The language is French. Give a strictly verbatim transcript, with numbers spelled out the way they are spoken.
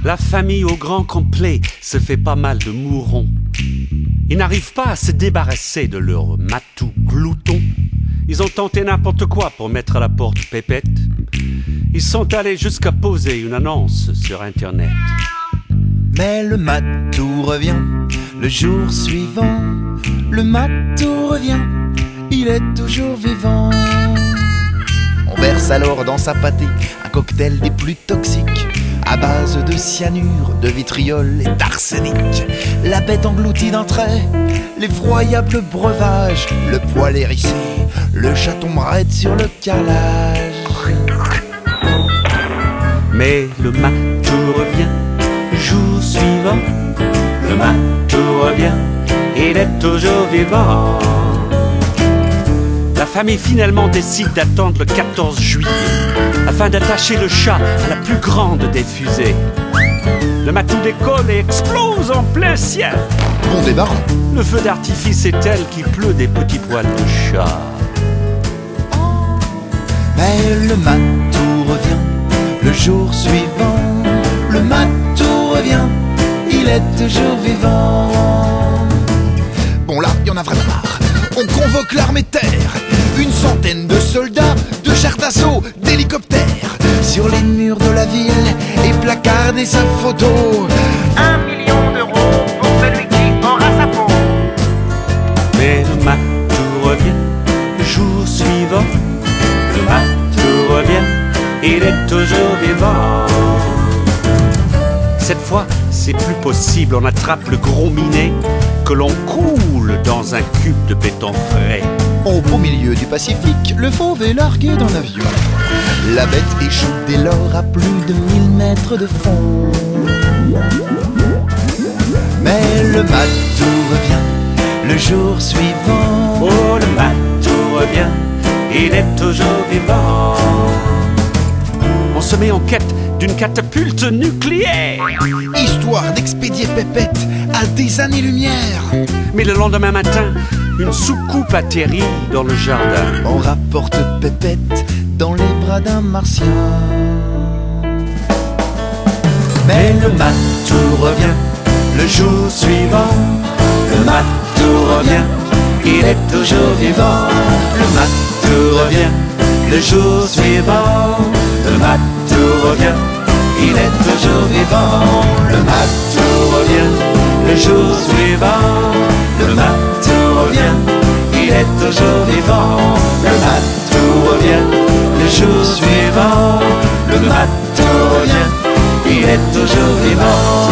La famille au grand complet se fait pas mal de mourons. Ils n'arrivent pas à se débarrasser de leur matou glouton. Ils ont tenté n'importe quoi pour mettre à la porte Pépette. Ils sont allés jusqu'à poser une annonce sur Internet. Mais le matou revient le jour suivant. Le matou revient, il est toujours vivant. On verse alors dans sa pâtée un cocktail des plus toxiques, à base de cyanure, de vitriol et d'arsenic. La bête engloutie d'un trait l'effroyable breuvage, le poil hérissé, le chaton raide sur le carrelage. Mais le matou revient le jour suivant. Le matou revient, il est toujours vivant. La famille finalement décide d'attendre le quatorze juillet afin d'attacher le chat à la plus grande des fusées. Le matou décolle et explose en plein ciel. Bon débarras. Le feu d'artifice est tel qu'il pleut des petits poils de chat. Mais le matou revient le jour suivant. Le matou revient, il est toujours vivant. Bon là, y en a vraiment marre. On convoque l'armée de terre, une centaine de soldats, de chars d'assaut, d'hélicoptères. Sur les murs de la ville et placardé sa photo. Un million d'euros pour celui qui aura sa peau. Mais le matou revient le jour suivant. Le matou revient, il est toujours vivant. Cette fois, c'est plus possible, on attrape le gros minet que l'on coule dans un cube de béton frais. Au beau milieu du Pacifique, le fauve est largué d'un avion. La bête échoue dès lors à plus de mille mètres de fond. Mais le matou revient le jour suivant. Oh, le matou revient, il est toujours vivant. On se met en quête d'une catapulte nucléaire, Histoire d'expédier Pépette à des années-lumière. mais le lendemain matin, une soucoupe atterrit dans le jardin. On rapporte Pépette dans les bras d'un martien. Mais le matou revient le jour suivant. Le matou revient, il est toujours vivant. Le matou revient le jour suivant. Le matou revient, il est toujours vivant. Le matou revient le jour suivant. Le matou revient, il est toujours vivant. Le matou revient le jour suivant. Le matou revient, il est toujours vivant.